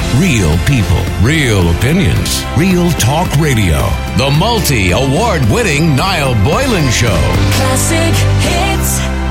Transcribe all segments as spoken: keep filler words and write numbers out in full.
Real people, real opinions, Real Talk Radio. The multi-award-winning Niall Boylan Show. Classic hits.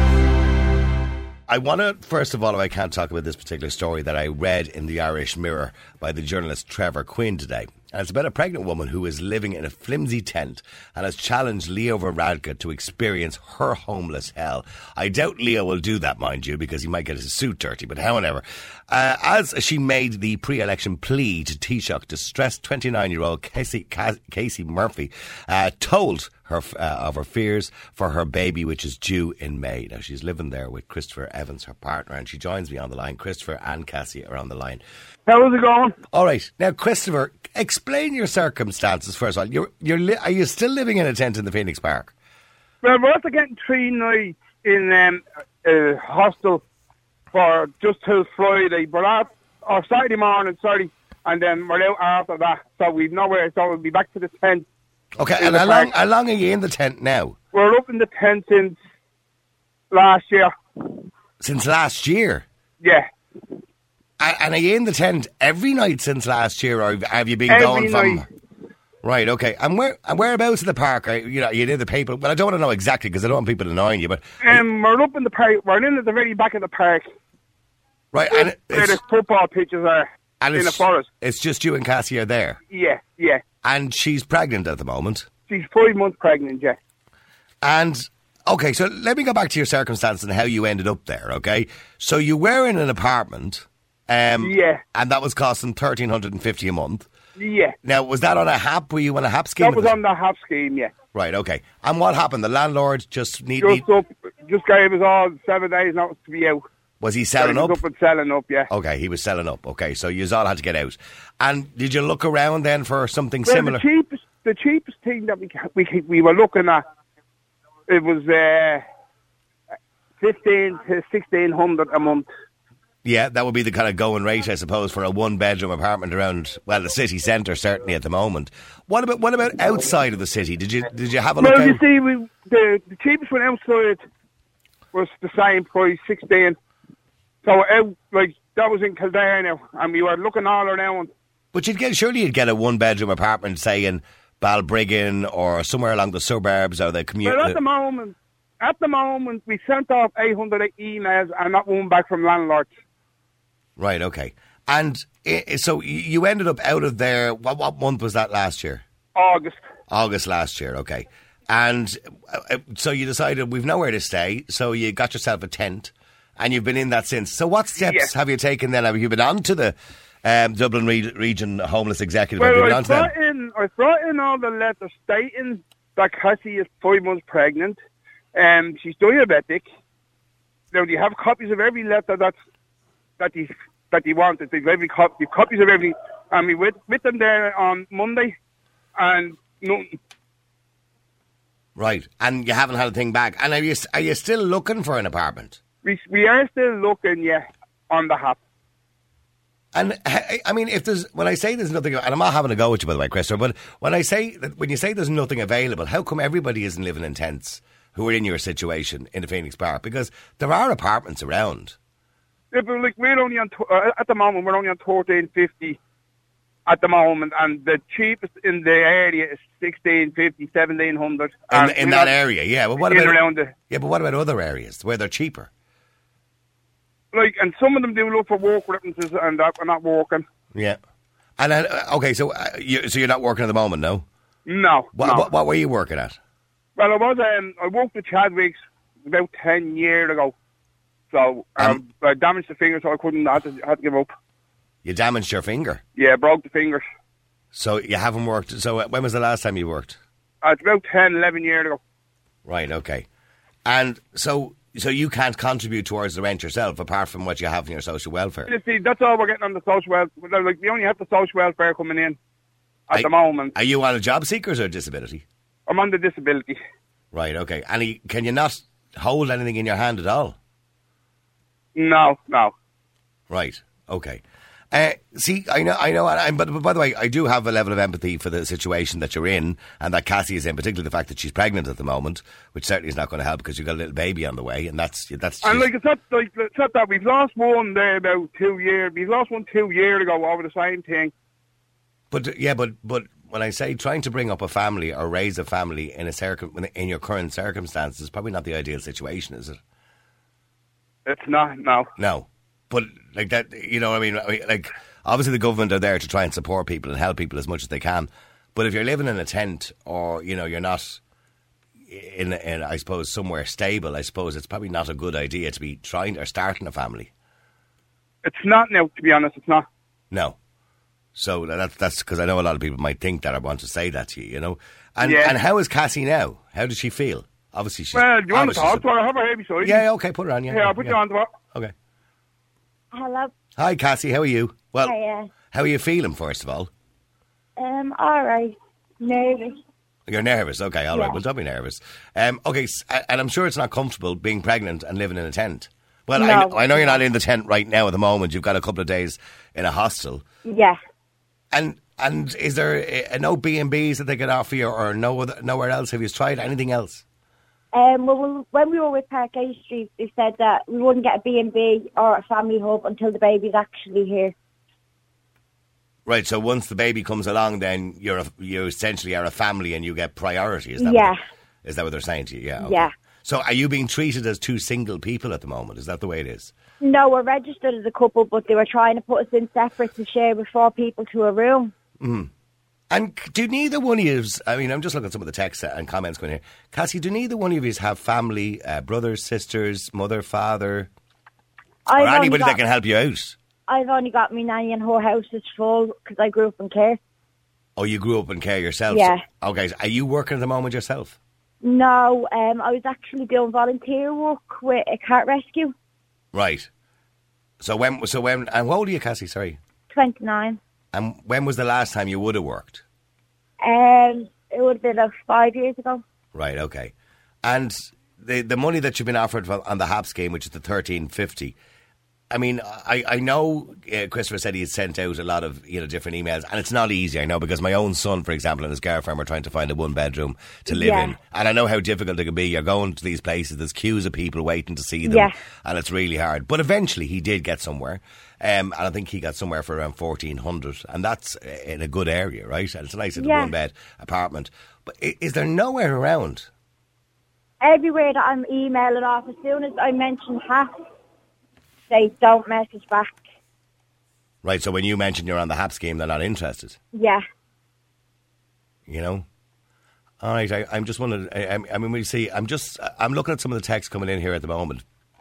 I want to, first of all, if I can't talk about this particular story that I read in the Irish Mirror by the journalist Trevor Quinn today. And it's about a pregnant woman who is living in a flimsy tent and has challenged Leo Varadkar to experience her homeless hell. I doubt Leo will do that, mind you, because he might get his suit dirty, but however. Uh, as she made the pre-election plea to Taoiseach, distressed twenty-nine-year-old Casey, Casey Murphy uh, told her uh, of her fears for her baby, which is due in May. Now, she's living there with Christopher Evans, her partner, and she joins me on the line. Christopher and Cassie are on the line. How's it going? All right. Now, Christopher, explain your circumstances first of all. You're, you're li- are you still living in a tent in the Phoenix Park? Well, we're after getting three nights in um, a hostel for just till Friday, but out, or Saturday morning, sorry, and then we're out after that. So we've nowhere, so we'll be back to the tent. Okay, and how long, how long are you in the tent now? We're up in the tent since last year. Since last year? Yeah. And, and are you in the tent every night since last year, or have you been Every going from... night. Right, okay. And where and whereabouts in the park? Are, you know, you near the paper? Well, I don't want to know exactly because I don't want people annoying you, but... Um, we're up in the park. We're in at the very back of the park. Right, and it, where it's, the football pitches are and in it's, the forest. It's just you and Cassie are there? Yeah, yeah. And she's pregnant at the moment? She's five months pregnant, yeah. And, okay, so let me go back to your circumstances and how you ended up there, okay? So you were in an apartment... Um, yeah. And that was costing one thousand three hundred fifty a month. Yeah. Now, was that on a H A P? Were you on a H A P scheme? That was on the H A P scheme, yeah. Right, okay. And what happened? The landlord just need, Just need... up, just gave us all seven days notice to be out. Was he selling he was up? up and selling up, yeah. Okay, he was selling up. Okay, so you all had to get out. And did you look around then for something well, similar? The cheapest, the cheapest thing that we we we were looking at, it was uh, fifteen to sixteen hundred a month. Yeah, that would be the kind of going rate, I suppose, for a one-bedroom apartment around, well, the city centre, certainly at the moment. What about what about outside of the city? Did you did you have a look? Well, out? you see, we, the the cheapest one outside was the same price, sixteen. So out, like that was in Kildare now, and we were looking all around. But you'd get surely you'd get a one-bedroom apartment, say in Balbriggan or somewhere along the suburbs or the community. Well, at the moment, at the moment, we sent off eight hundred emails and not one back from landlords. Right, okay. And uh, so you ended up out of there, what, what month was that last year? August. August last year, okay. And uh, so you decided we've nowhere to stay, so you got yourself a tent, and you've been in that since. So what steps yes. have you taken then? Have you been on to the um, Dublin Re- Region Homeless Executive? Well, have you been I, on to them? brought in, I brought in all the letters stating that Cassie is five months pregnant, and um, she's diabetic. Now, you have copies of every letter that's that he that he wanted. They've every copy, copies of every, and we with with them there on Monday, and nothing. Right, and you haven't had a thing back. And are you are you still looking for an apartment? We we are still looking, yeah, on the H A P. And I mean, if there's when I say there's nothing, and I'm not having a go at you by the way, Christopher, but when I say that when you say there's nothing available, how come everybody isn't living in tents who are in your situation in the Phoenix Park? Because there are apartments around. Yeah, but like we're only on uh, at the moment we're only on thirteen fifty at the moment, and the cheapest in the area is sixteen fifty, seventeen hundred. In, in that area, yeah. But what in about around the, yeah? But what about other areas where they're cheaper? Like, and some of them do look for work references and that are not working. Yeah. And uh, okay, so uh, you so you're not working at the moment, no? No. What, no. what, what were you working at? Well, I was. Um, I worked with Chadwick's about ten years ago. So um, um, I damaged the finger, so I couldn't. I had to, had to give up. You damaged your finger? Yeah, broke the fingers. So you haven't worked. So uh, when was the last time you worked? Uh, it's about ten, eleven years ago. Right. Okay. And so, so you can't contribute towards the rent yourself, apart from what you have in your social welfare. You see, that's all we're getting on the social welfare. Like, we only have the social welfare coming in at are, the moment. Are you on a job seekers or disability? I'm on the disability. Right. Okay. And can you not hold anything in your hand at all? No, no. Right. Okay. Uh, see, I know, I know, I, but, but by the way, I do have a level of empathy for the situation that you're in, and that Cassie is in, particularly the fact that she's pregnant at the moment, which certainly is not going to help because you've got a little baby on the way, and that's that's. And just, like it's not like it's not that we've lost one there about two years. We've lost one two years ago over the same thing. But yeah, but but when I say trying to bring up a family or raise a family in a circum in your current circumstances is probably not the ideal situation, is it? It's not, no. No. But like that, you know what I mean? I mean? Like, obviously the government are there to try and support people and help people as much as they can. But if you're living in a tent or, you know, you're not in, in, I suppose, somewhere stable, I suppose it's probably not a good idea to be trying or starting a family. It's not now, to be honest, it's not. No. So that's that's because I know a lot of people might think that or want to say that to you, you know. And Yeah. and how is Cassie now? How does she feel? Obviously she's... Well, do you want to obviously talk to her? I have her here beside Yeah, you. okay, put her on, yeah. Yeah, I'll put yeah. you on to her. Okay. Hello. Hi, Cassie, how are you? Well, Hiya. how are you feeling, first of all? Um, all right. Nervous. You're nervous, okay, all right. Yeah. Well, don't be nervous. Um, okay, s- and I'm sure it's not comfortable being pregnant and living in a tent. Well, I, No. kn- I know you're not in the tent right now at the moment. You've got a couple of days in a hostel. Yeah. And and is there uh, no B and B's that they could offer you or no other, nowhere else? Have you tried anything else? Um, well, we- when we were with Parquet Street, they said that we wouldn't get a B and B or a family hub until the baby's actually here. Right, so once the baby comes along, then you're a, you essentially are a family and you get priority. Is that Yeah. What they, is that what they're saying to you? Yeah. okay. Yeah. So are you being treated as two single people at the moment? Is that the way it is? No, we're registered as a couple, but they were trying to put us in separate to share with four people to a room. And c- do neither one of you, I mean, I'm just looking at some of the texts and comments going here. Cassie, do neither one of you have family, uh, brothers, sisters, mother, father, or I've only anybody got, that can help you out? I've only got my nanny and her house is full because I grew up in care. Oh, you grew up in care yourself? Yeah. So- okay, so are you working at the moment yourself? No, um, I was actually doing volunteer work with a cat rescue. Right. So when, so when, and how old are you, Cassie, sorry? twenty-nine. And when was the last time you would have worked? Um, it would have been like five years ago. Right, okay. And the the money that you've been offered for- on the HAP scheme, which is the thirteen fifty, I mean, I, I know uh, Christopher said he had sent out a lot of, you know, different emails, and it's not easy, I know, because my own son, for example, and his girlfriend were trying to find a one-bedroom to live Yeah. in. And I know how difficult it can be. You're going to these places, there's queues of people waiting to see them, Yeah. and it's really hard. But eventually he did get somewhere, um, and I think he got somewhere for around fourteen hundred, and that's in a good area, right? And it's a nice little Yeah. one-bed apartment. But i- is there nowhere around? Everywhere that I'm emailing off, as soon as I mention HAP, they don't message back. Right, so when you mention you're on the HAP scheme, they're not interested. Yeah. You know. All right, I, I'm just wondering. I, I I mean, we see. I'm just. I'm looking at some of the texts coming in here at the moment,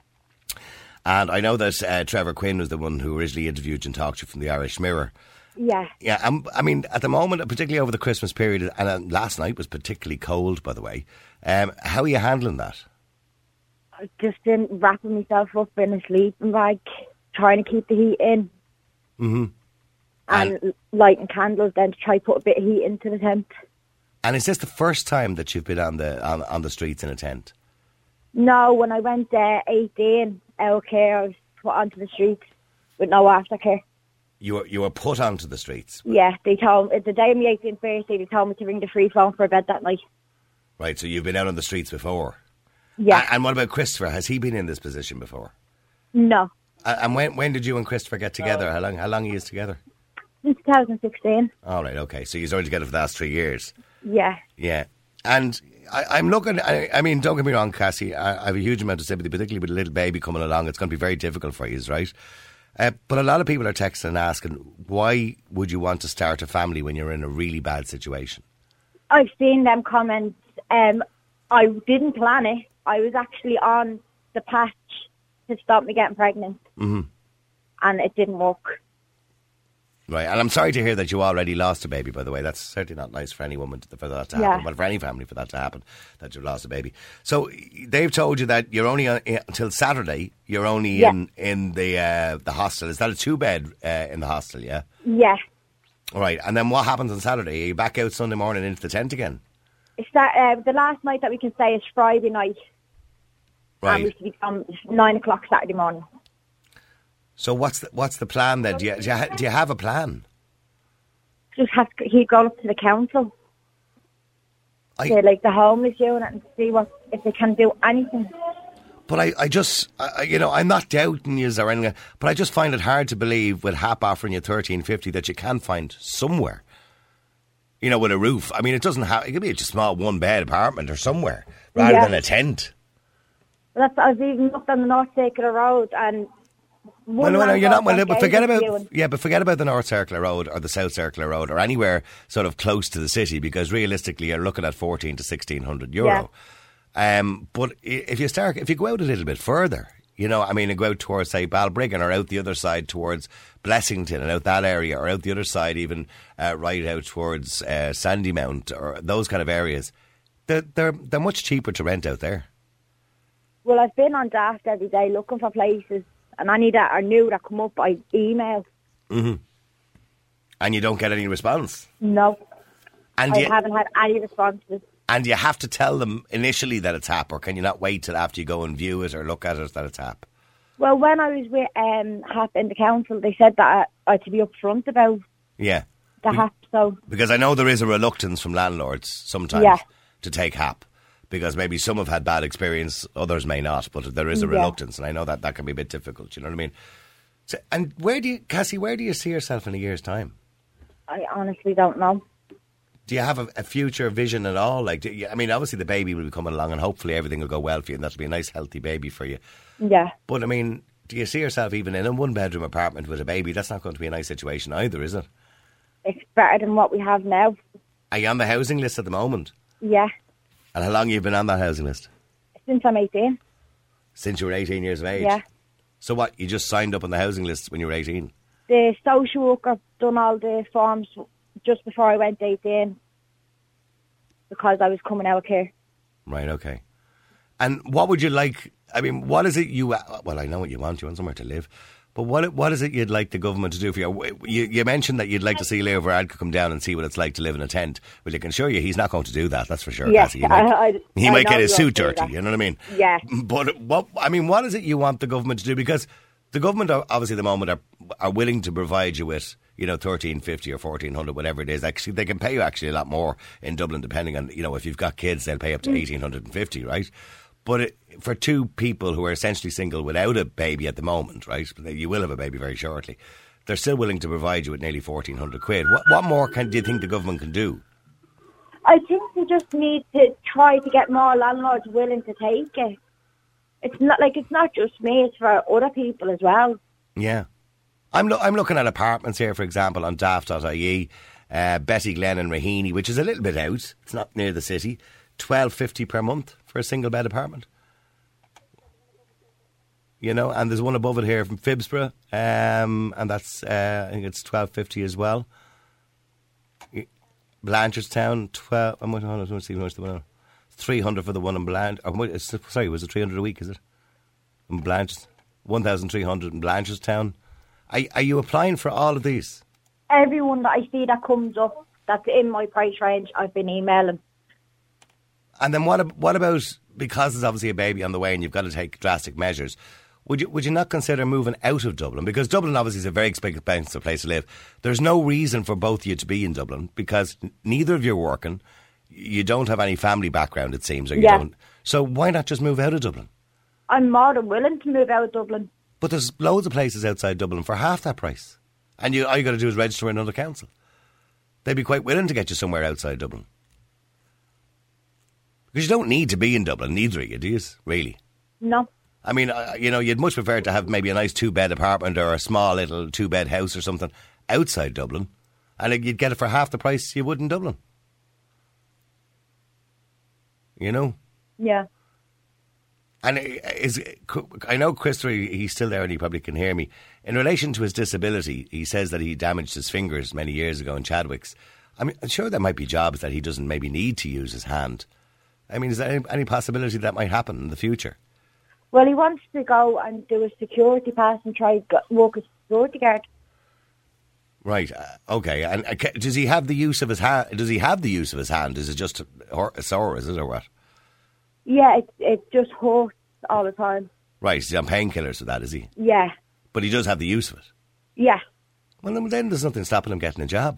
and I know that uh, Trevor Quinn was the one who originally interviewed you and talked to you from the Irish Mirror. Yeah. Yeah, I'm, I mean, at the moment, particularly over the Christmas period, and uh, last night was particularly cold, by the way. Um, how are you handling that? I just been wrapping myself up in a sleeping bag, trying to keep the heat in. Mm-hmm. And, lighting candles then to try to put a bit of heat into the tent. And is this the first time that you've been on the on, on the streets in a tent? No, when I went there eighteen, out care, I was put onto the streets with no aftercare. You were you were put onto the streets, Yeah, they told me, the day of my eighteenth birthday, they told me to ring the free phone for a bed that night. right? So you've been out on the streets before. Yeah. A- And what about Christopher? Has he been in this position before? No. A- And when when did you and Christopher get together? How long how long are you together? Since twenty sixteen. All right, okay. So you're only together for the last three years. Yeah. Yeah. And I, I'm looking, I, I mean, don't get me wrong, Cassie, I, I have a huge amount of sympathy, particularly with a little baby coming along. It's going to be very difficult for you, right? Uh, but a lot of people are texting and asking, why would you want to start a family when you're in a really bad situation? I've seen them comments. Um, I didn't plan it. I was actually on the patch to stop me getting pregnant. Mm-hmm. And it didn't work. Right, and I'm sorry to hear that you already lost a baby, by the way. That's certainly not nice for any woman to, for that to happen, Yeah. but for any family for that to happen, that you've lost a baby. So they've told you that you're only, on, until Saturday, you're only Yeah. in, in the uh, the hostel. Is that a two-bed uh, in the hostel, yeah? Yeah. All right, and then what happens on Saturday? Are you back out Sunday morning into the tent again? It's that, uh, the last night that we can say is Friday night. And we Right. should be on nine o'clock Saturday morning. So what's the, what's the plan then? Do you, do, you ha- do you have a plan? Just have to, he'd go up to the council, I, to like the homeless unit, and see what if they can do anything. But I, I just, I, you know, I'm not doubting you or anything, but I just find it hard to believe with H A P offering you thirteen fifty that you can find somewhere, you know, with a roof. I mean, it doesn't have, it could be a small one bed apartment or somewhere rather Yeah. than a tent. That's, I've even looked on the North Circular Road, and Well, one no, no, you're not. Well, but forget about viewing. yeah, but forget about the North Circular Road or the South Circular Road or anywhere sort of close to the city, because realistically, you're looking at fourteen to sixteen hundred euro. Um, but i- if you start, if you go out a little bit further, you know, I mean, and go out towards say Balbriggan or out the other side towards Blessington and out that area, or out the other side even uh, right out towards uh, Sandymount or those kind of areas, they're they're they're much cheaper to rent out there. Well, I've been on Daft every day looking for places, and any that are new that come up, I email. Mm-hmm. And you don't get any response. No, And I you, haven't had any responses. And you have to tell them initially that it's H A P, or can you not wait till after you go and view it or look at it that it's H A P? Well, when I was with um, H A P in the council, they said that I, I had to be upfront about Yeah. the H A P, so... Because I know there is a reluctance from landlords sometimes Yeah. to take H A P. Because maybe some have had bad experience, others may not, but there is a Yeah. reluctance, and I know that that can be a bit difficult, you know what I mean? So, and where do you, Cassie, where do you see yourself in a year's time? I honestly don't know. Do you have a, a future vision at all? Like, do you, I mean, obviously the baby will be coming along and hopefully everything will go well for you and that'll be a nice healthy baby for you. Yeah. But I mean, do you see yourself even in a one bedroom apartment with a baby? That's not going to be a nice situation either, is it? It's better than what we have now. Are you on the housing list at the moment? Yeah. And how long have you been on that housing list? Since I'm eighteen. Since you were eighteen years of age? Yeah. So what, you just signed up on the housing list when you were eighteen? The social worker done all the forms just before I went eighteen because I was coming out here. Right, okay. And what would you like, I mean, what is it you, well, I know what you want, you want somewhere to live, but what what is it you'd like the government to do for you? You, you mentioned that you'd like to see Leo Varadkar come down and see what it's like to live in a tent. Well, I can assure you he's not going to do that, that's for sure. Yeah, Cassie. He might, I- I- he I might know get his he suit won't do dirty, that. you know what I mean? Yeah. But what, I mean, what is it you want the government to do? Because the government, are, obviously, at the moment, are are willing to provide you with, you know, thirteen fifty or fourteen hundred, whatever it is. Actually, they can pay you actually a lot more in Dublin, depending on, you know, if you've got kids, they'll pay up to Mm. eighteen fifty, right? But it, for two people who are essentially single without a baby at the moment, right? You will have a baby very shortly. They're still willing to provide you with nearly fourteen hundred quid. What, what more can, do you think the government can do? I think they just need to try to get more landlords willing to take it. It's not like it's not just me; it's for other people as well. Yeah. I'm lo- I'm looking at apartments here, for example, on daft dot I E, uh, Betty Glen and Raheny, which is a little bit out. It's not near the city. twelve fifty per month for a single bed apartment. You know, and there's one above it here from Phibsborough, um, and that's, uh, I think it's twelve fifty as well. Blanchardstown, twelve. I'm going to see how much the one. three hundred for the one in Blanch. Oh, sorry, was it three hundred a week, is it? In Blanchard, one thousand three hundred in Blanchardstown. Are, are you applying for all of these? Everyone that I see that comes up that's in my price range, I've been emailing. And then what? ab- What about, because there's obviously a baby on the way and you've got to take drastic measures? Would you would you not consider moving out of Dublin? Because Dublin obviously is a very expensive place to live. There's no reason for both of you to be in Dublin because n- neither of you are working. You don't have any family background, it seems, or you Yeah. don't. So why not just move out of Dublin? I'm more than willing to move out of Dublin. But there's loads of places outside Dublin for half that price. And you all you got to do is register in another council. They'd be quite willing to get you somewhere outside Dublin. Because you don't need to be in Dublin, neither of you, do you? Really? No. I mean, uh, you know, you'd much prefer to have maybe a nice two-bed apartment or a small little two-bed house or something outside Dublin. And you'd get it for half the price you would in Dublin. You know? Yeah. And is I know Christopher, he's still there and he probably can hear me. In relation to his disability, he says that he damaged his fingers many years ago in Chadwicks. I mean, I'm sure there might be jobs that he doesn't maybe need to use his hand. I mean, is there any, any possibility that might happen in the future? Well, he wants to go and do a security pass and try to work as a security guard. Right. Uh, okay. And uh, ca- does he have the use of his hand? Does he have the use of his hand? Is it just a, or- a sore? Is it or what? Yeah, it it just hurts all the time. Right. He's on painkillers for that, is he? Yeah. But he does have the use of it. Yeah. Well, then there's nothing stopping him getting a job.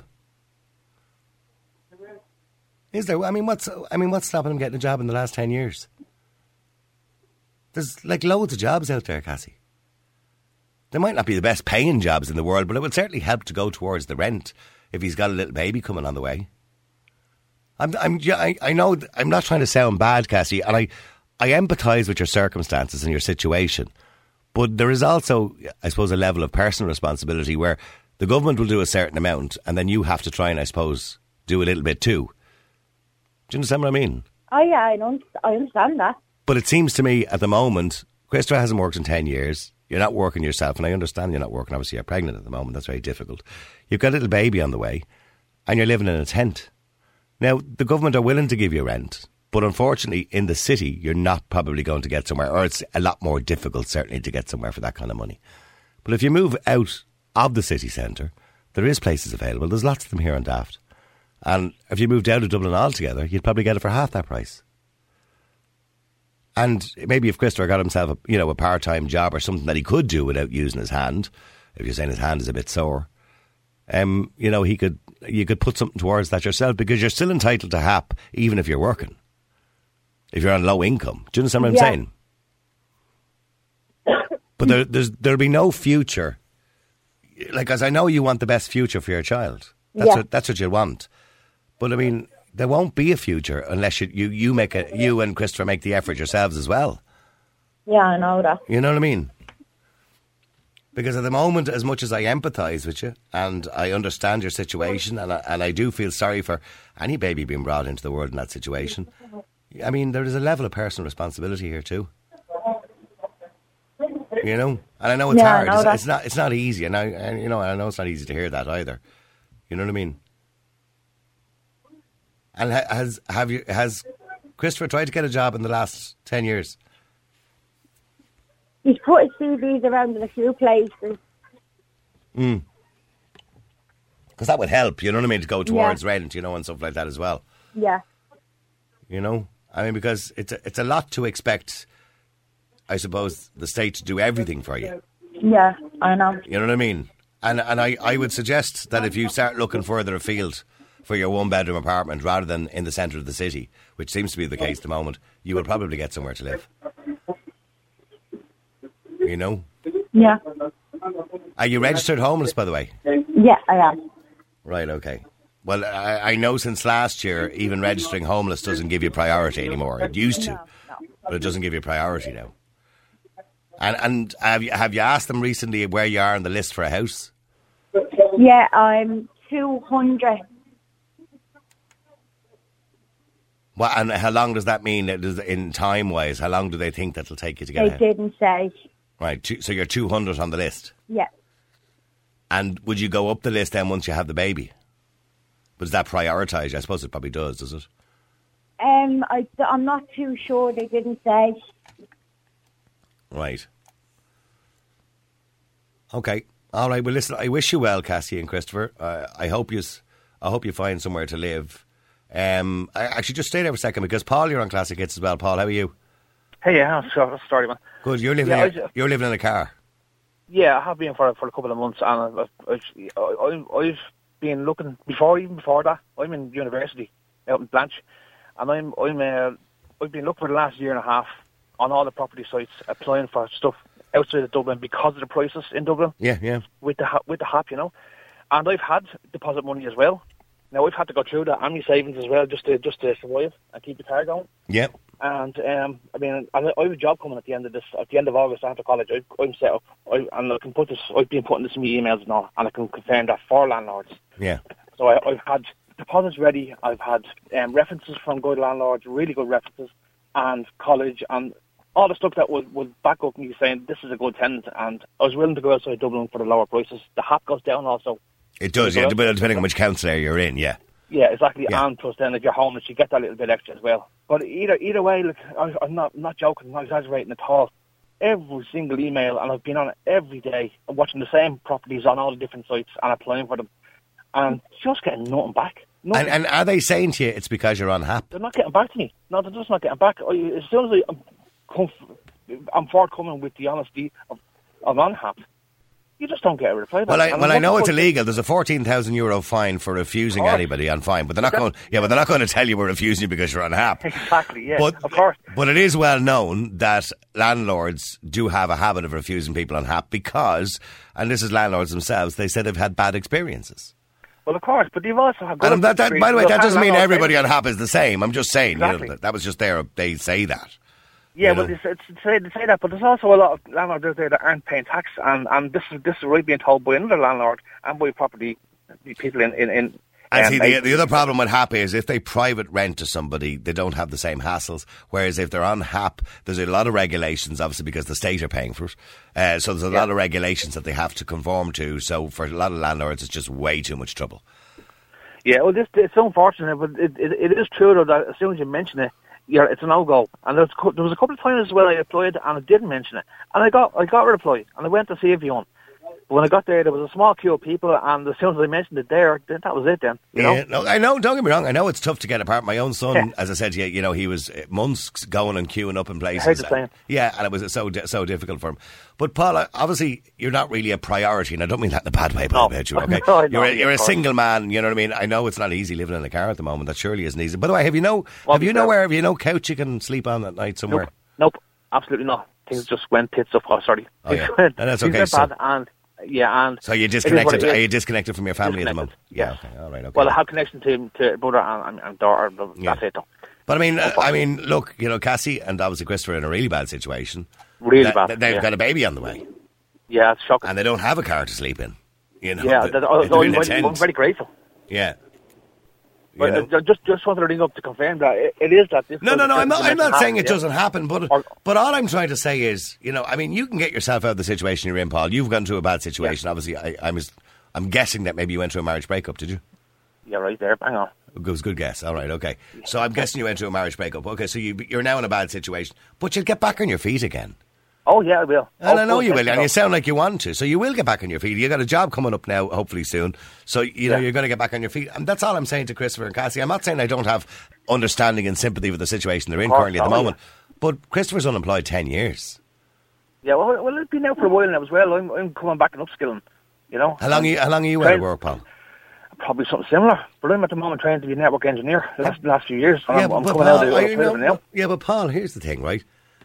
Is there? I mean, what's I mean, what's stopping him getting a job in the last ten years? There's like loads of jobs out there, Cassie. They might not be the best paying jobs in the world, but it would certainly help to go towards the rent if he's got a little baby coming on the way. I'm, I'm, yeah, I, I know I'm not trying to sound bad, Cassie, and I, I empathise with your circumstances and your situation, but there is also, I suppose, a level of personal responsibility where the government will do a certain amount, and then you have to try and, I suppose, do a little bit too. Do you understand what I mean? Oh yeah, I don't. I understand that. But it seems to me at the moment, Christopher hasn't worked in ten years. You're not working yourself, and I understand you're not working. Obviously, you're pregnant at the moment. That's very difficult. You've got a little baby on the way, and you're living in a tent. Now, the government are willing to give you rent, but unfortunately, in the city, you're not probably going to get somewhere, or it's a lot more difficult, certainly, to get somewhere for that kind of money. But if you move out of the city centre, there is places available. There's lots of them here on Daft. And if you moved out of Dublin altogether, you'd probably get it for half that price. And maybe if Christopher got himself a, you know, a part-time job or something that he could do without using his hand, if you're saying his hand is a bit sore, um, you know, he could you could put something towards that yourself, because you're still entitled to H A P even if you're working, if you're on low income. Do you understand what I'm Yeah. saying? But there, there's, there'll be no future. Like, as I know you want the best future for your child. That's, Yeah. what, that's what you want. But, I mean, there won't be a future unless you, you, you make a, you and Christopher make the effort yourselves as well. Yeah, I know that. You know what I mean? Because at the moment, as much as I empathise with you and I understand your situation, and I, and I do feel sorry for any baby being brought into the world in that situation, I mean, there is a level of personal responsibility here too. You know? And I know it's Yeah, I hard. know It's, that. it's not It's not easy. And I, and, you know, I know it's not easy to hear that either. You know what I mean? And ha- has have you has Christopher tried to get a job in the last ten years? He's put his C Vs around in a few places. Mm. Because that would help, you know what I mean, to go towards yeah. rent, you know, and stuff like that as well. Yeah. You know? I mean, because it's a, it's a lot to expect, I suppose, the state to do everything for you. Yeah, I know. You know what I mean? And and I, I would suggest that if you start looking further afield for your one-bedroom apartment rather than in the centre of the city, which seems to be the case at the moment, you will probably get somewhere to live. You know? Yeah. Are you registered homeless, by the way? Yeah, I am. Right, okay. Well, I, I know since last year, even registering homeless doesn't give you priority anymore. It used to, No, no. but it doesn't give you priority now. And and have you have you asked them recently where you are on the list for a house? Yeah, I'm two hundred. Well, and how long does that mean, in time-wise? How long do they think that'll take you to get They a house? didn't say. Right, two, so you're two hundred on the list. Yeah. And would you go up the list then once you have the baby? But does that prioritise you? I suppose it probably does, does it? Um, I, I'm not too sure. They didn't say. Right. Okay. All right. Well, listen, I wish you well, Cassie and Christopher. Uh, I hope you, I hope you find somewhere to live. Um, I actually just stay there for a second because Paul, you're on Classic Hits as well. Paul, how are you? Hey, yeah, so, sorry, man. Good. You're living. Yeah, in, a, you're living in a car. Yeah, I have been for for a couple of months, and I've, I've, I've, I've been looking before, even before that. I'm in university out in Blanche, and I'm I'm uh, I've been looking for the last year and a half on all the property sites, applying for stuff outside of Dublin because of the prices in Dublin. Yeah, yeah. With the with the H A P, you know, and I've had deposit money as well. Now I've had to go through that and my savings as well just to just to survive and keep the car going. Yeah. And um, I mean, I, I have a job coming at the end of this, at the end of August after college. I, I'm set up, I, and I can put this. I've been putting this in my emails and all, and I can confirm that for landlords. Yeah. So I, I've had deposits ready. I've had um, references from good landlords, really good references, and college, and all the stuff that would, would back up me saying this is a good tenant. And I was willing to go outside Dublin for the lower prices. The H A P goes down also. It does, yeah, depending on which council area you're in, yeah. Yeah, exactly. Yeah. And plus, then if you're homeless, you get that little bit extra as well. But either either way, look, I, I'm not not joking, I'm not exaggerating at all. Every single email, and I've been on it every day, I'm watching the same properties on all the different sites and applying for them, and just getting nothing back. Nothing. And, and are they saying to you it's because you're on H A P? They're not getting back to me. No, they're just not getting back. I, as soon as I, I'm, comf- I'm forthcoming with the honesty of, of on H A P, you just don't get a reply back. Well, I, And well, I what- know it's what- illegal. There's a fourteen thousand euro fine for refusing Of course. anybody on fine, but they're not But going. Yeah, but they're not going to tell you we're refusing you because you're on H A P. Exactly, yeah, But, of course. but it is well known that landlords do have a habit of refusing people on H A P because, and this is landlords themselves, they said they've had bad experiences. Well, of course, but you've also had good And that, that, by the way, experiences. that doesn't mean Landlords- everybody on H A P is the same. I'm just saying, you Exactly. know, that, that was just there. They say that. Yeah, you well, know. it's, it's, it's, say, they say that, but there's also a lot of landlords out there that aren't paying tax, and, and this is this is right being told by another landlord and by property people in in. in And um, see, the, like- the other problem with H A P is if they private rent to somebody, they don't have the same hassles. Whereas if they're on H A P, there's a lot of regulations, obviously, because the state are paying for it. Uh, so there's a Yeah. lot of regulations that they have to conform to. So for a lot of landlords, it's just way too much trouble. Yeah, well, this it's unfortunate, but it, it it is true though that as soon as you mention it, yeah, it's a no go. And there's, co- there was a couple of times when I applied and I didn't mention it, and I got I got a reply, and I went to see if you won. But when I got there, there was a small queue of people, and as soon as I mentioned it there, then that was it. Then you know. Yeah, no, I know. Don't get me wrong. I know it's tough to get apart. My own son, Yeah. as I said to you, you know, he was uh, months going and queuing up in places. heard the same. Yeah, and it was so di- so difficult for him. But Paul, I- obviously, you're not really a priority, and I don't mean that in a bad way, by No. the way, you, okay? No, I know, you're a, yeah, you're a of course. single man. You know what I mean? I know it's not easy living in a car at the moment. That surely isn't easy. By the way, have you know? Well, have you fair. know where? Have you no couch you can sleep on at night somewhere? Nope, nope, absolutely not. Things just went tits up. Oh, sorry. Oh, yeah. Things went- And that's things okay, went so- bad, and yeah, and So you're it is what disconnected? it is. Are you disconnected from your family at the moment? Disconnected, Yeah. Okay. All right. Okay. Well, I have connection to to brother and, and, and daughter. That's Yeah. it. Though. But I mean, uh, I mean, look, you know, Cassie and obviously Christopher are in a really bad situation. Really That- bad. that They've yeah. got a baby on the way, yeah, it's shocking. and they don't have a car to sleep in. You know, yeah, They- that, they're oh, in a I'm, tent. I'm very grateful. Yeah. You But know. uh, just just wanted to ring up to confirm that it, it is that. This No, no, no. I'm not. I'm not saying it yeah. doesn't happen, but Or- but all I'm trying to say is, you know, I mean, you can get yourself out of the situation you're in, Paul. You've gone through a bad situation. Obviously, I, I'm I'm guessing that maybe you went through a marriage breakup. Did you? Yeah, right there. Hang on. It was a good guess. All right, okay. So I'm guessing you went through a marriage breakup. Okay, so you, you're now in a bad situation, but you'll get back on your feet again. Oh yeah, I will. And oh, I know you will, definitely and you will. sound like you want to. So you will get back on your feet. You got a job coming up now, hopefully soon. So you know Yeah. you're going to get back on your feet, and that's all I'm saying to Christopher and Cassie. I'm not saying I don't have understanding and sympathy with the situation they're in course, currently at the oh, moment. But Christopher's unemployed ten years. Yeah, well, well, it's been out for a while now as well. I'm, I'm coming back and upskilling. You know. How long? Are you, how long are you out of work, Paul? Probably something similar. But I'm at the moment trying to be a network engineer the last, last few years. And I'm, I'm but coming Paul, out of I- the you know- now. yeah, but Paul, here's the thing, right?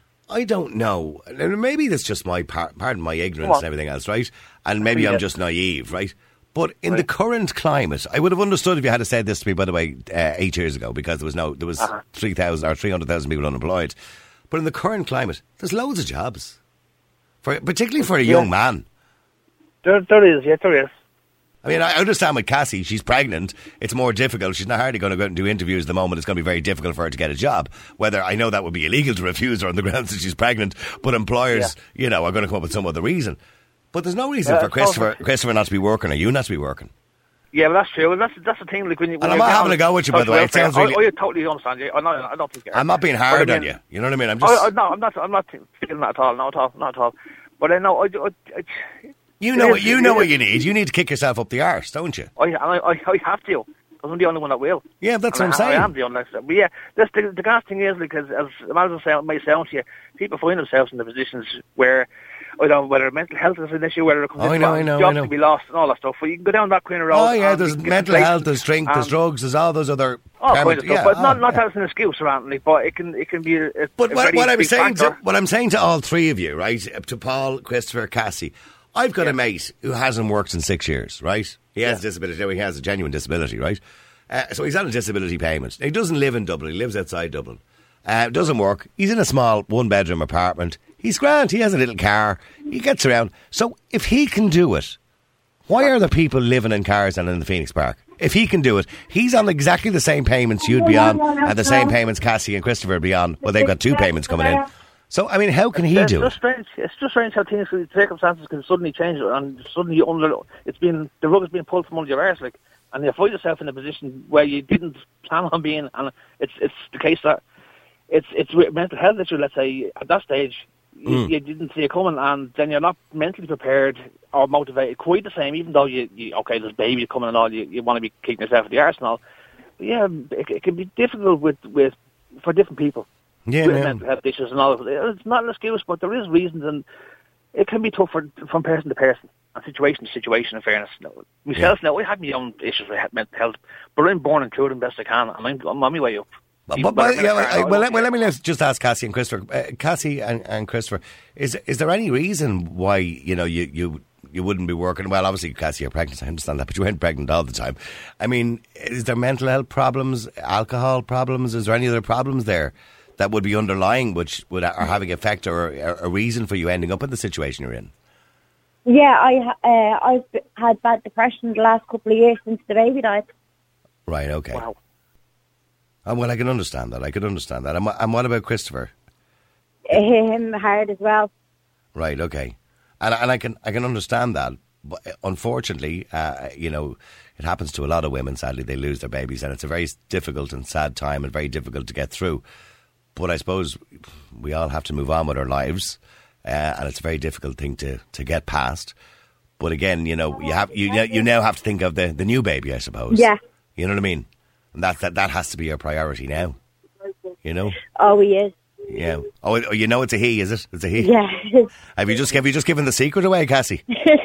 I don't know. And maybe that's just my par- pardon my ignorance Go on. and everything else, right? And maybe I'm Yeah. just naive, right? But in the Right. current climate, I would have understood if you had said this to me, by the way, uh, eight years ago, because there was no, there was Uh-huh. three thousand or three hundred thousand people unemployed. But in the current climate, there's loads of jobs, for particularly for a Yeah. young man. There, there is, yes, there is. I mean, I understand with Cassie, she's pregnant. It's more difficult. She's not hardly going to go out and do interviews at the moment. It's going to be very difficult for her to get a job. Whether I know that would be illegal to refuse her on the grounds that she's pregnant, but employers, you know, are going to come up with some other reason. But there's no reason Yeah, for it's Christopher also- Christopher not to be working or you not to be working. Yeah, well, that's true. Well, that's that's the thing. Like when you, when And I'm you're not down having a go with you, by the way. It social sounds welfare, really- I, I totally understand you. I, know, I don't think I'm not being But I hard mean- on you. You know what I mean? I'm I, just. I, no, I'm not. I'm not feeling that at all. Not at all. Not at all. But I know. I, I, I, you it know is- what you it know is- what you need. You need to kick yourself up the arse, don't you? I, I, I have to. Because I'm the only one that will. Yeah, that's And what I'm I, saying. I am the only one. But yeah, that's the, the gas thing is, because as as it sound, may sound to you, people find themselves in the positions where, I don't know, whether mental health is an issue, whether it comes Oh, I in know, I know, I jobs know. to be lost and all that stuff. But you can go down that kind of road. Oh yeah, and there's you can get mental places health, there's drink, there's and drugs, there's all those other. all kinds permit- of stuff. yeah, But oh, not not yeah. as an excuse, certainly. But it can it can be. A, a But a what, very what I'm big saying to factor. what I'm saying to all three of you, right? To Paul, Christopher, Cassie, I've got a mate who hasn't worked in six years, right? He has a disability. He has a genuine disability, right? Uh, so he's on a disability payment. He doesn't live in Dublin. He lives outside Dublin. Uh, doesn't work. He's in a small one-bedroom apartment. He's grand. He has a little car. He gets around. So if he can do it, why are the people living in cars and in the Phoenix Park? If he can do it, he's on exactly the same payments you'd be on and the same payments Cassie and Christopher would be on. Well, they've got two payments coming in. So, I mean, how can he It's do just it? strange. It's just strange how things, circumstances can suddenly change, and suddenly you under it's been the rug is being pulled from under your arse, like, and you find yourself in a position where you didn't plan on being, and it's it's the case that it's it's with mental health issue. Let's say at that stage you, Mm. you didn't see it coming, and then you're not mentally prepared or motivated quite the same. Even though you, you okay, there's baby coming and all, you, you want to be kicking yourself at the arse and all. But yeah, it, it can be difficult with with for different people. Yeah, with no. mental health issues and all. It's not an excuse, but there is reasons, and it can be tough for, from person to person. And situation to situation, in fairness. No, myself, yeah. now, I have my own issues with mental health, but I'm born and through them best I can, and I'm, I'm on my way up. But, but, but, yeah, I, well, let, well, let me just ask Cassie and Christopher. Uh, Cassie and, and Christopher, is is there any reason why, you know, you, you, you wouldn't be working? Well, obviously, Cassie, you're pregnant, I understand that, but you weren't pregnant all the time. I mean, is there mental health problems, alcohol problems? Is there any other problems there that would be underlying, which would are having effect or a reason for you ending up in the situation you're in? Yeah, I, uh, I've had bad depression the last couple of years since the baby died. Right, okay. Wow. Oh, well, I can understand that. I can understand that. And, and what about Christopher? Him hard as well. Right, okay. And, and I can I can understand that. But unfortunately, uh, you know, it happens to a lot of women, sadly. They lose their babies, and it's a very difficult and sad time and very difficult to get through. But I suppose we all have to move on with our lives. Uh, and it's a very difficult thing to, to get past. But again, you know, you have you you now have to think of the, the new baby, I suppose. Yeah. You know what I mean? And that, that that has to be your priority now. You know? Oh, he is. Yeah. Oh, you know it's a he, is it? It's a he? Yeah. Have you just have you just given the secret away, Cassie?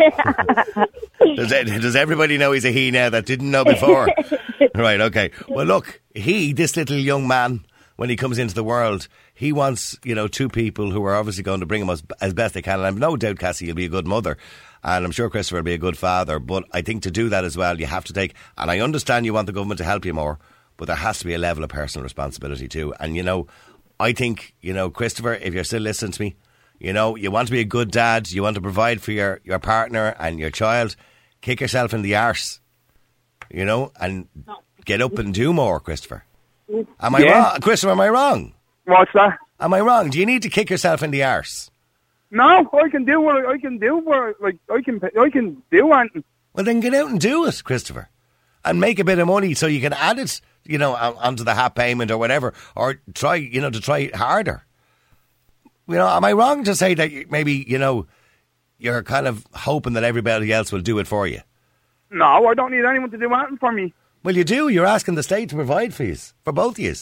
does, does everybody know he's a he now that didn't know before? Right, okay. Well, look, he, this little young man, when he comes into the world, he wants, you know, two people who are obviously going to bring him as, as best they can. And I've no doubt, Cassie, you'll be a good mother. And I'm sure Christopher will be a good father. But I think to do that as well, you have to take... And I understand you want the government to help you more, but there has to be a level of personal responsibility too. And, you know, I think, you know, Christopher, if you're still listening to me, you know, you want to be a good dad, you want to provide for your, your partner and your child, kick yourself in the arse, you know, and get up and do more, Christopher. Am I Yeah. wrong? Christopher, am I wrong? What's that? Am I wrong? Do you need to kick yourself in the arse? No, I can do what I, I can do. What like I can I can do anything. Well, then get out and do it, Christopher, and make a bit of money so you can add it, you know, on- onto the H A P payment or whatever, or try, you know, to try harder. You know, am I wrong to say that you, maybe, you know, you're kind of hoping that everybody else will do it for you? No, I don't need anyone to do anything for me. Well, you do. You're asking the state to provide for you, for both of you.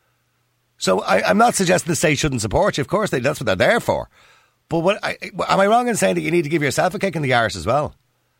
So I, I'm not suggesting the state shouldn't support you. Of course, they, that's what they're there for. But what, I, am I wrong in saying that you need to give yourself a kick in the arse as well?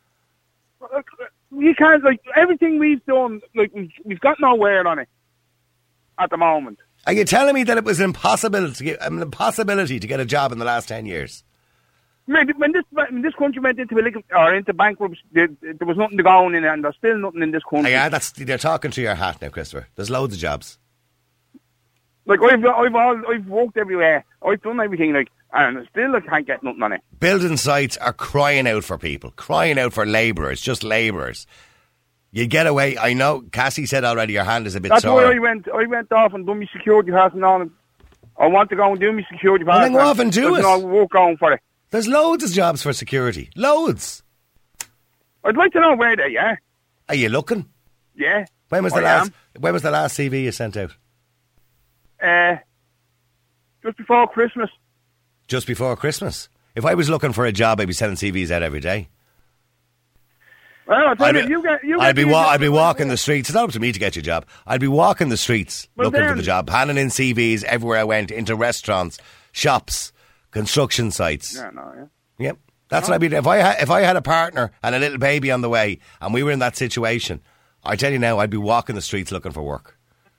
You can't, like, everything we've done, like, we've, we've got nowhere on it at the moment. Are you telling me that it was impossible to get, an impossibility to get a job in the last ten years? When this when this country went into illegal, or into bankruptcy, there, there was nothing to go on in it, and there's still nothing in this country. Yeah, that's they're talking to your hat now, Christopher. There's loads of jobs. Like, I've I've all, I've worked everywhere. I've done everything, like, and still I can't get nothing on it. Building sites are crying out for people, crying out for labourers, just labourers. You get away. I know. Cassie said already your hand is a bit That's sore. why I went. I went off and done my security pass and on. I want to go and do my security pass. Well, then go off and do There's it. no work going for it. There's loads of jobs for security. Loads. I'd like to know where they are. Are you looking? Yeah. When was the I last? am. When was the last C V you sent out? Uh, just before Christmas. Just before Christmas. If I was looking for a job, I'd be sending C Vs out every day. Well, I'll tell I'd you, be, you get, you I'd get be, me a wa- job. I'd be walking the streets. It's not up to me to get you a job. I'd be walking the streets Well, looking for then- the job, handing in C Vs everywhere I went, into restaurants, shops, construction sites. Yeah, no, yeah. Yep. That's what I'd be. If I had, if I had a partner and a little baby on the way, and we were in that situation, I tell you now, I'd be walking the streets looking for work.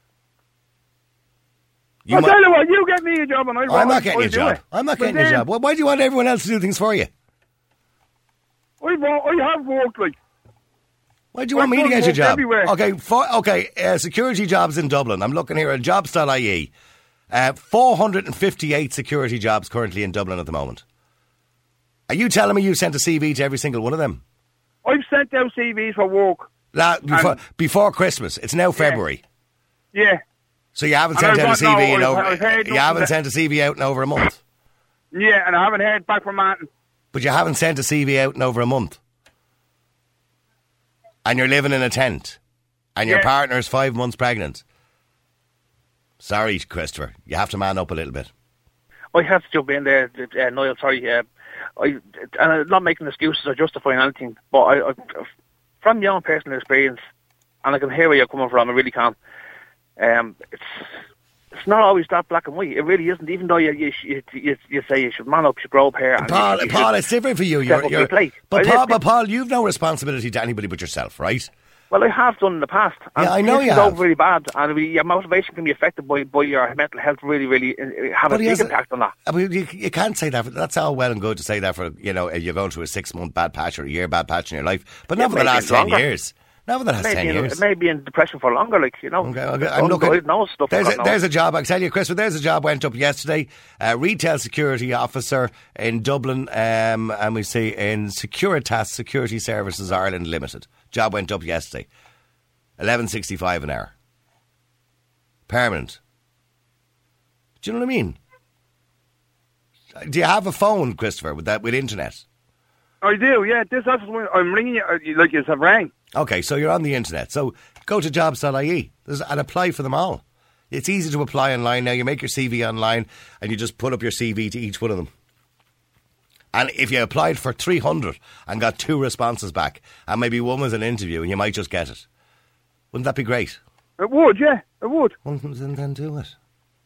You I'll might- tell you what, you get me a job and I'll I'm not I'll getting you a do job. it. I'm not But getting you a then, job. Well, why do you want everyone else to do things for you? I've, wo- I have worked, like, Why do you want I've me to done get you a work job? everywhere. Okay, for, okay. Uh, security jobs in Dublin. I'm looking here at jobs dot I E. Uh, four hundred fifty-eight security jobs currently in Dublin at the moment. Are you telling me you sent a C V to every single one of them? I've sent out C Vs for work. La- before, And- before Christmas. It's now February. Yeah. So you haven't And sent I out a don't C V know, in I've- over. I've heard You nothing haven't that- sent a C V out in over a month. Yeah, and I haven't heard back from Martin. But you haven't sent a C V out in over a month. And you're living in a tent. And your Yeah. partner's five months pregnant. Sorry, Christopher. You have to man up a little bit. I have to jump in there, uh, Niall, sorry. Uh, I, and I'm not making excuses or justifying anything, but I, I, from your own personal experience, and I can hear where you're coming from, I really can. Um, it's it's not always that black and white. It really isn't. Even though you you you, you, you say you should man up, you should grow up hair. And Paul, you, you Paul, it's different for you. You're, you're, plate. but, Paul, but Paul, you've no responsibility to anybody but yourself, right? Well, I have done in the past. And yeah, I know you you go have. really bad, and we, your motivation can be affected by, by your mental health. Really, really uh, have But a he big has a- impact on that. I mean, you, you can't say that. For, that's all well and good to say that for, you know, you're going through a six-month bad patch or a year bad patch in your life. But Yeah, not for the maybe last it's ten longer. years. Not for the last Maybe ten in, years. maybe in depression for longer, like, you know. Okay, okay. I'm looking. Undiagnosed no stuff. There's like a, that, there's no. a job. I can tell you, Chris. But there's a job went up yesterday. Uh, retail security officer in Dublin, um, and we see in Securitas Security Services Ireland Limited. Job went up yesterday. Eleven sixty five an hour. Permanent. Do you know what I mean? Do you have a phone, Christopher, with that with internet? I do, yeah. This that's when I'm ringing you, uh, like it's a rang. Okay, so you're on the internet. So go to jobs dot I E and apply for them all. It's easy to apply online now. You make your C V online and you just put up your C V to each one of them. And if you applied for three hundred and got two responses back, and maybe one was an interview, and you might just get it. Wouldn't that be great? It would, yeah, it would. Well, then, then do it.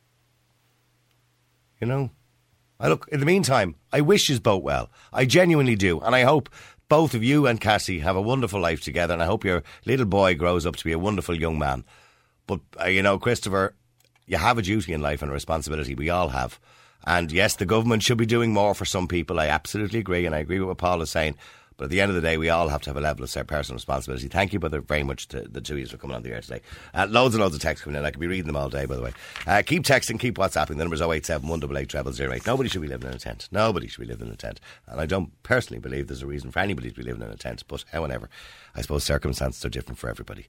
You know? I look, in the meantime, I wish you both well. I genuinely do. And I hope both of you and Cassie have a wonderful life together. And I hope your little boy grows up to be a wonderful young man. But, uh, you know, Christopher, you have a duty in life and a responsibility. We all have. And yes, the government should be doing more for some people. I absolutely agree. And I agree with what Paul is saying. But at the end of the day, we all have to have a level of personal responsibility. Thank you, brother, very much to the two of you for coming on the air today. Uh, loads and loads of texts coming in. I could be reading them all day, by the way. Uh, keep texting, keep WhatsApping. The number's oh eight seven, one eight eight, zero zero zero eight. Nobody should be living in a tent. Nobody should be living in a tent. And I don't personally believe there's a reason for anybody to be living in a tent. But however, I suppose circumstances are different for everybody.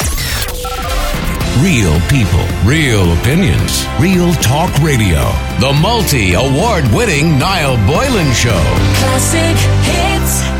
Real people, real opinions, real talk radio. The multi-award winning Niall Boylan Show. Classic hits.